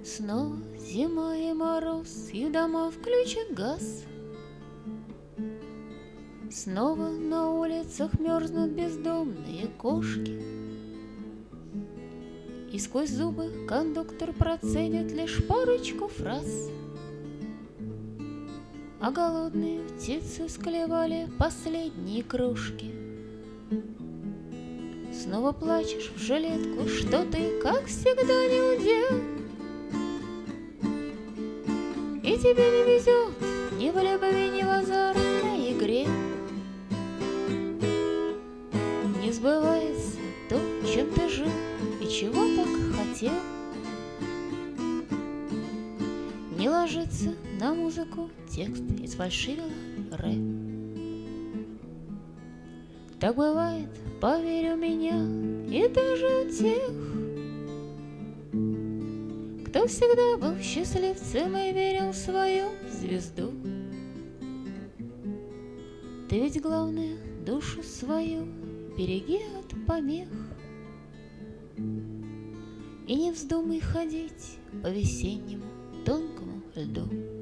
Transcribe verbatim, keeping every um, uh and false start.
Снова зима и мороз, и дома включат газ. Снова на улицах мерзнут бездомные кошки. И сквозь зубы кондуктор процедит лишь парочку фраз. А голодные птицы склевали последние крошки. Снова плачешь в жилетку, что ты, как всегда, не удел. И тебе не везет ни в любви, ни в азартной игре. Не сбывается то, чем ты жил и чего так хотел. Не ложится на музыку текст из фальшивого ре. Так бывает, поверь, у меня и даже у тех, кто всегда был счастливцем и верил в свою звезду. Ты ведь, главное, душу свою береги от помех. И не вздумай ходить по весеннему тонкому льду.